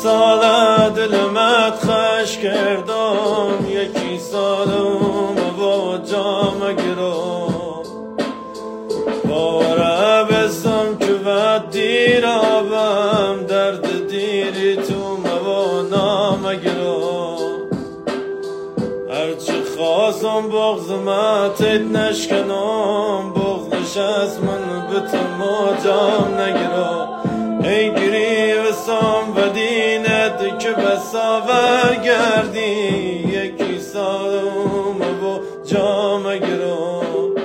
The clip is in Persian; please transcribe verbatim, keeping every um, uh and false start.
سال دلمت خش کردم، یکی سالم با جام گرام. باوره بستم که بد دیر آبم، درد دیری تو موانام گرام. هرچی خواستم بغض متت نشکنم، بغضش از من به تو مجام نگرام. ای گری بسام و دینت که بساور گردی، یکی سال